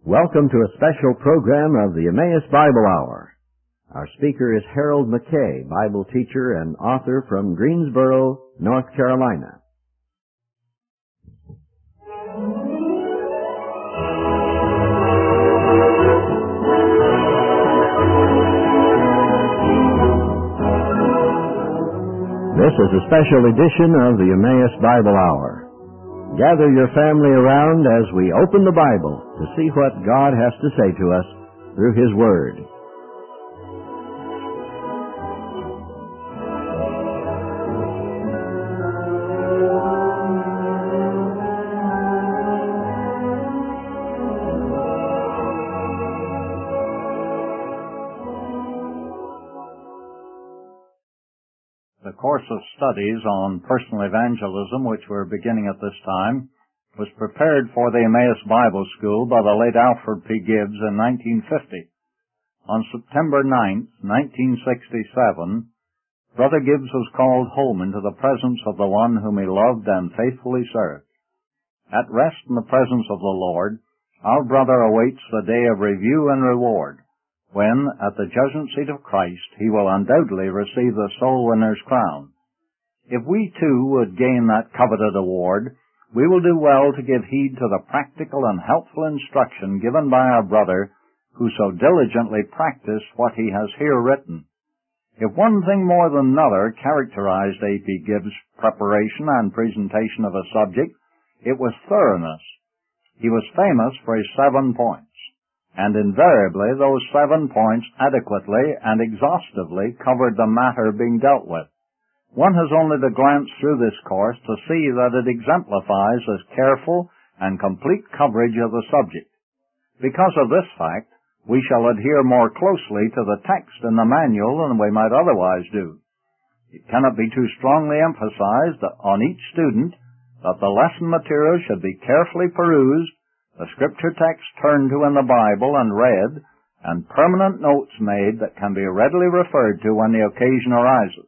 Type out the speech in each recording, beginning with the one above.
Welcome to a special program of the Emmaus Bible Hour. Our speaker is Harold McKay, Bible teacher and author from Greensboro, North Carolina. This is a special edition of the Emmaus Bible Hour. Gather your family around as we open the Bible to see what God has to say to us through His Word. The course of studies on personal evangelism, which we're beginning at this time, was prepared for the Emmaus Bible School by the late Alfred P. Gibbs in 1950. On September 9, 1967, Brother Gibbs was called home into the presence of the one whom he loved and faithfully served. At rest in the presence of the Lord, our brother awaits the day of review and reward, when, at the judgment seat of Christ, he will undoubtedly receive the soul winner's crown. If we too would gain that coveted award, we will do well to give heed to the practical and helpful instruction given by our brother who so diligently practiced what he has here written. If one thing more than another characterized A.P. Gibbs' preparation and presentation of a subject, it was thoroughness. He was famous for his 7 points. And invariably those 7 points adequately and exhaustively covered the matter being dealt with. One has only to glance through this course to see that it exemplifies this careful and complete coverage of the subject. Because of this fact, we shall adhere more closely to the text in the manual than we might otherwise do. It cannot be too strongly emphasized that on each student that the lesson material should be carefully perused, the scripture text turned to in the Bible and read, and permanent notes made that can be readily referred to when the occasion arises.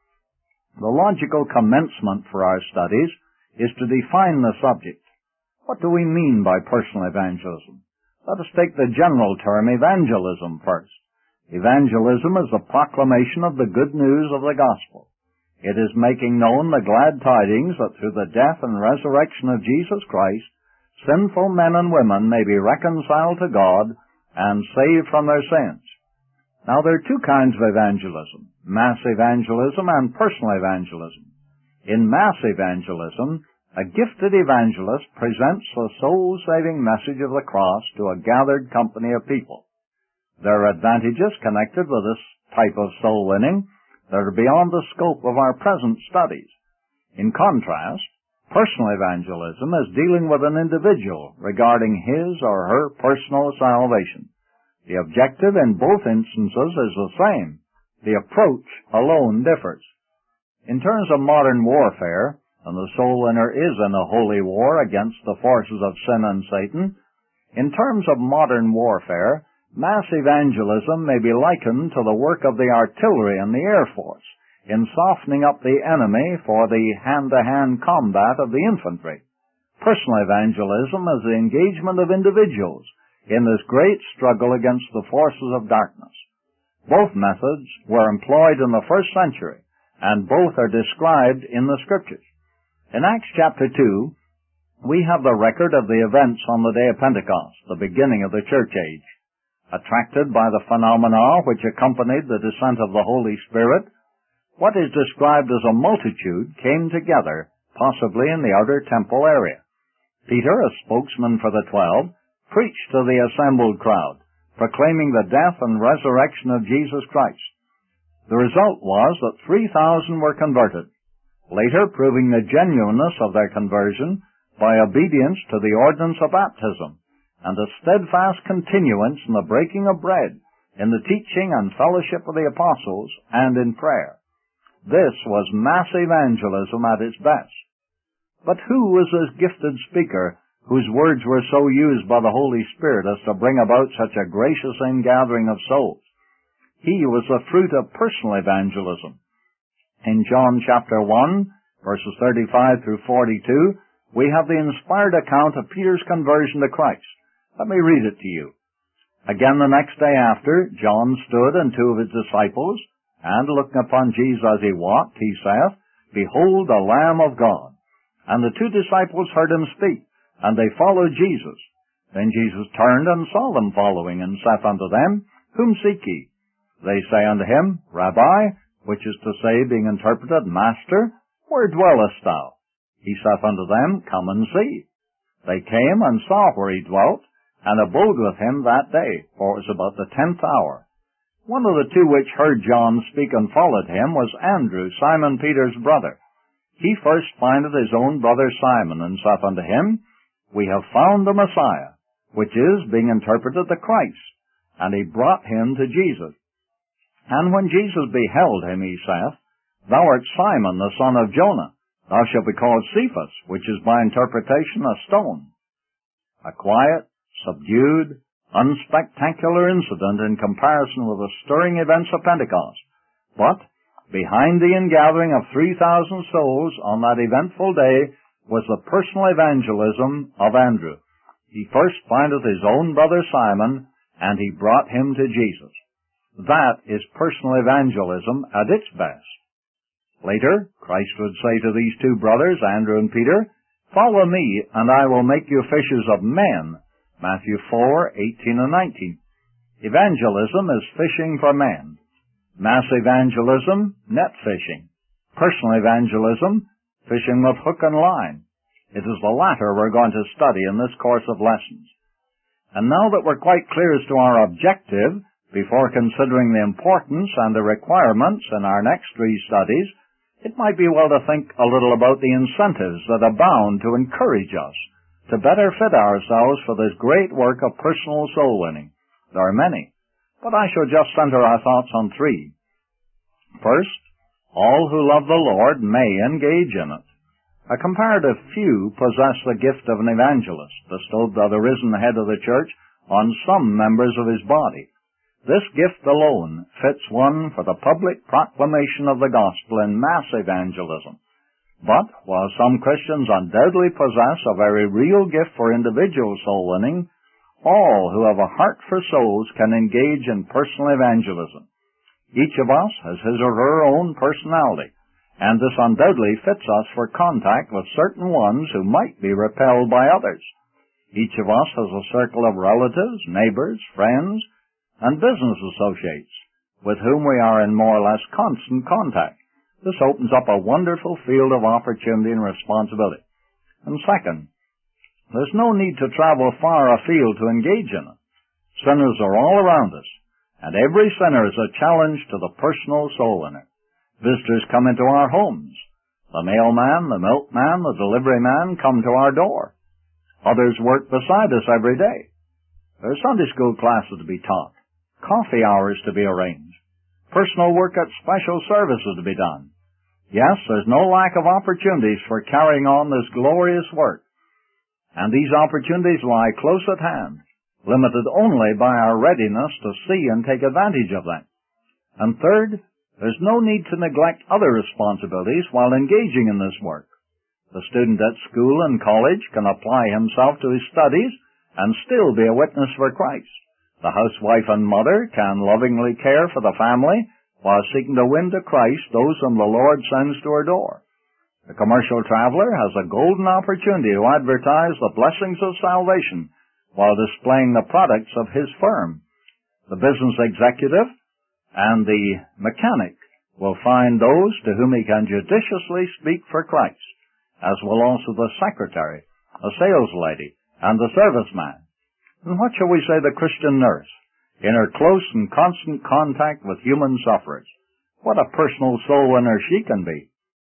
The logical commencement for our studies is to define the subject. What do we mean by personal evangelism? Let us take the general term evangelism first. Evangelism is the proclamation of the good news of the gospel. It is making known the glad tidings that through the death and resurrection of Jesus Christ, sinful men and women may be reconciled to God and saved from their sins. Now, there are 2 kinds of evangelism, mass evangelism and personal evangelism. In mass evangelism, a gifted evangelist presents the soul-saving message of the cross to a gathered company of people. There are advantages connected with this type of soul winning that are beyond the scope of our present studies. In contrast, personal evangelism is dealing with an individual regarding his or her personal salvation. The objective in both instances is the same. The approach alone differs. In terms of modern warfare, and the soul winner is in a holy war against the forces of sin and Satan, in terms of modern warfare, mass evangelism may be likened to the work of the artillery and the Air Force in softening up the enemy for the hand-to-hand combat of the infantry. Personal evangelism is the engagement of individuals in this great struggle against the forces of darkness. Both methods were employed in the first century, and both are described in the Scriptures. In Acts chapter 2, we have the record of the events on the day of Pentecost, the beginning of the church age. Attracted by the phenomena which accompanied the descent of the Holy Spirit, what is described as a multitude came together, possibly in the outer temple area. Peter, a spokesman for the 12, preached to the assembled crowd, proclaiming the death and resurrection of Jesus Christ. The result was that 3,000 were converted, later proving the genuineness of their conversion by obedience to the ordinance of baptism and a steadfast continuance in the breaking of bread, in the teaching and fellowship of the apostles, and in prayer. This was mass evangelism at its best. But who was this gifted speaker whose words were so used by the Holy Spirit as to bring about such a gracious ingathering of souls? He was the fruit of personal evangelism. In John chapter 1, verses 35 through 42, we have the inspired account of Peter's conversion to Christ, Let me read it to you. Again the next day after, John stood and two of his disciples, and looking upon Jesus as he walked, he saith, Behold the Lamb of God. And the two disciples heard him speak, and they followed Jesus. Then Jesus turned and saw them following, and saith unto them, Whom seek ye? They say unto him, Rabbi, which is to say, being interpreted, Master, where dwellest thou? He saith unto them, Come and see. They came and saw where he dwelt, and abode with him that day, for it was about the 10th hour. One of the two which heard John speak and followed him was Andrew, Simon Peter's brother. He first findeth his own brother Simon, and saith unto him, We have found the Messiah, which is, being interpreted, the Christ. And he brought him to Jesus. And when Jesus beheld him, he saith, Thou art Simon, the son of Jonah. Thou shalt be called Cephas, which is by interpretation a stone. A quiet, subdued, unspectacular incident in comparison with the stirring events of Pentecost. But behind the ingathering of 3,000 souls on that eventful day was the personal evangelism of Andrew. He first findeth his own brother Simon, and he brought him to Jesus. That is personal evangelism at its best. Later, Christ would say to these two brothers, Andrew and Peter, Follow me, and I will make you fishers of men. Matthew 4:18 and 19. Evangelism is fishing for men. Mass evangelism, net fishing. Personal evangelism, fishing with hook and line. It is the latter we're going to study in this course of lessons. And now that we're quite clear as to our objective, before considering the importance and the requirements in our next three studies, it might be well to think a little about the incentives that abound to encourage us to better fit ourselves for this great work of personal soul winning. There are many, but I shall just center our thoughts on three. First, all who love the Lord may engage in it. A comparative few possess the gift of an evangelist, bestowed by the risen head of the church on some members of his body. This gift alone fits one for the public proclamation of the gospel in mass evangelism. But, while some Christians undoubtedly possess a very real gift for individual soul winning, all who have a heart for souls can engage in personal evangelism. Each of us has his or her own personality, and this undoubtedly fits us for contact with certain ones who might be repelled by others. Each of us has a circle of relatives, neighbors, friends, and business associates with whom we are in more or less constant contact. This opens up a wonderful field of opportunity and responsibility. And second, there's no need to travel far afield to engage in it. Sinners are all around us, and every sinner is a challenge to the personal soul winner. Visitors come into our homes. The mailman, the milkman, the delivery man come to our door. Others work beside us every day. There's Sunday school classes to be taught, coffee hours to be arranged, personal work at special services to be done. Yes, there's no lack of opportunities for carrying on this glorious work. And these opportunities lie close at hand, limited only by our readiness to see and take advantage of them. And third, there's no need to neglect other responsibilities while engaging in this work. The student at school and college can apply himself to his studies and still be a witness for Christ. The housewife and mother can lovingly care for the family while seeking to win to Christ those whom the Lord sends to her door. The commercial traveler has a golden opportunity to advertise the blessings of salvation while displaying the products of his firm. The business executive and the mechanic will find those to whom he can judiciously speak for Christ, as will also the secretary, the sales lady, and the serviceman. And what shall we say the Christian nurse, in her close and constant contact with human sufferers? What a personal soul winner she can be.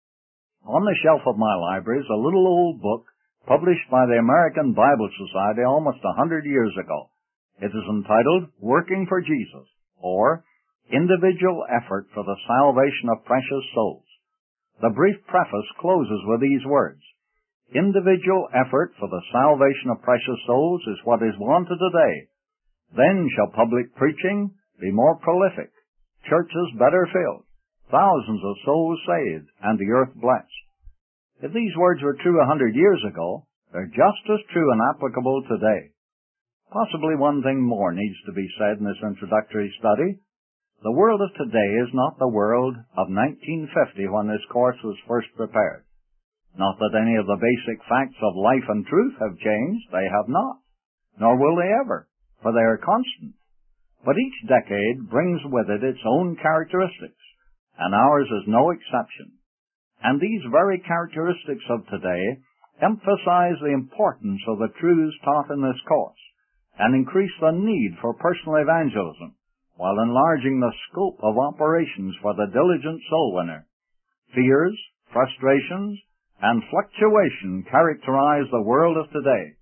On the shelf of my library is a little old book published by the American Bible Society almost 100 years ago. It is entitled Working for Jesus, or Individual Effort for the Salvation of Precious Souls. The brief preface closes with these words: Individual effort for the salvation of precious souls is what is wanted today. Then shall public preaching be more prolific, churches better filled, thousands of souls saved, and the earth blessed. If these words were true 100 years ago, they're just as true and applicable today. Possibly one thing more needs to be said in this introductory study. The world of today is not the world of 1950 when this course was first prepared. Not that any of the basic facts of life and truth have changed. They have not. Nor will they ever, for they are constant. But each decade brings with it its own characteristics, and ours is no exception. And these very characteristics of today emphasize the importance of the truths taught in this course, and increase the need for personal evangelism, while enlarging the scope of operations for the diligent soul winner. Fears, frustrations, and fluctuation characterize the world of today.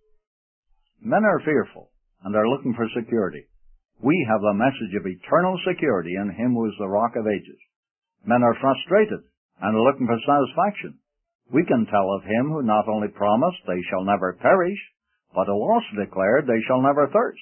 Men are fearful and are looking for security. We have the message of eternal security in Him who is the Rock of Ages. Men are frustrated and are looking for satisfaction. We can tell of Him who not only promised they shall never perish, but who also declared they shall never thirst.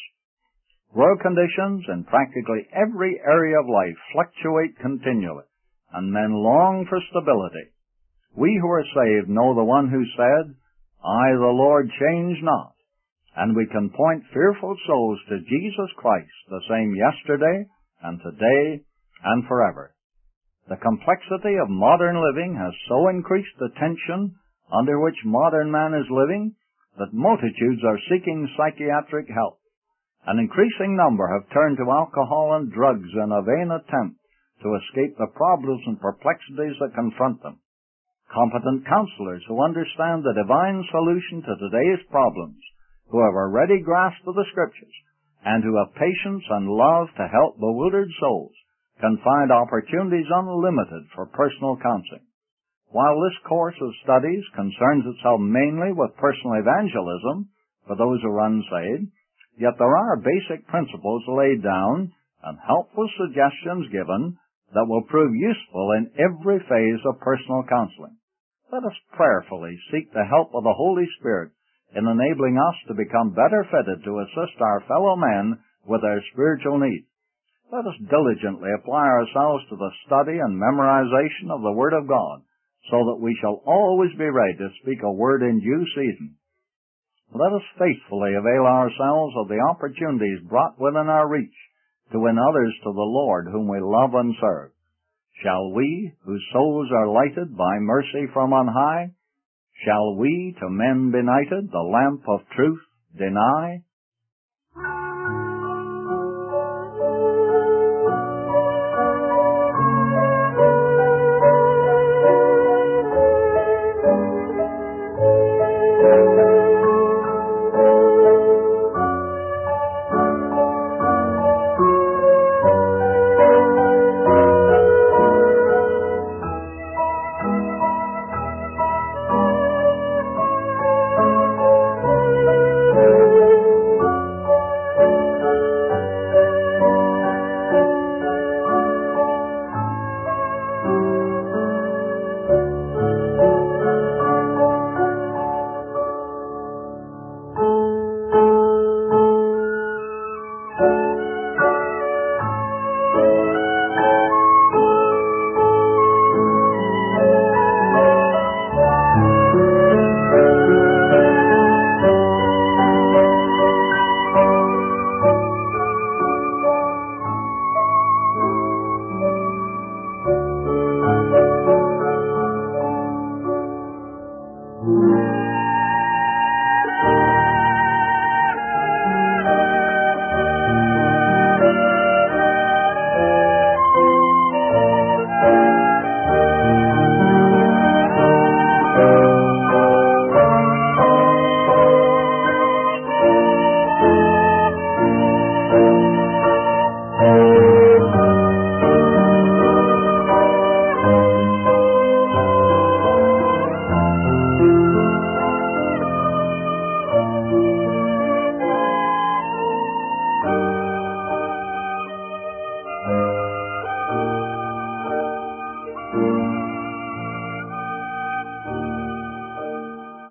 World conditions in practically every area of life fluctuate continually, and men long for stability. We who are saved know the one who said, I, the Lord, change not, and we can point fearful souls to Jesus Christ, the same yesterday and today and forever. The complexity of modern living has so increased the tension under which modern man is living that multitudes are seeking psychiatric help. An increasing number have turned to alcohol and drugs in a vain attempt to escape the problems and perplexities that confront them. Competent counselors who understand the divine solution to today's problems, who have a ready grasp of the Scriptures, and who have patience and love to help bewildered souls, can find opportunities unlimited for personal counseling. While this course of studies concerns itself mainly with personal evangelism for those who are unsaved, yet there are basic principles laid down and helpful suggestions given that will prove useful in every phase of personal counseling. Let us prayerfully seek the help of the Holy Spirit in enabling us to become better fitted to assist our fellow men with their spiritual needs. Let us diligently apply ourselves to the study and memorization of the Word of God, so that we shall always be ready to speak a word in due season. Let us faithfully avail ourselves of the opportunities brought within our reach to win others to the Lord whom we love and serve. Shall we, whose souls are lighted by mercy from on high, shall we, to men benighted, the lamp of truth deny?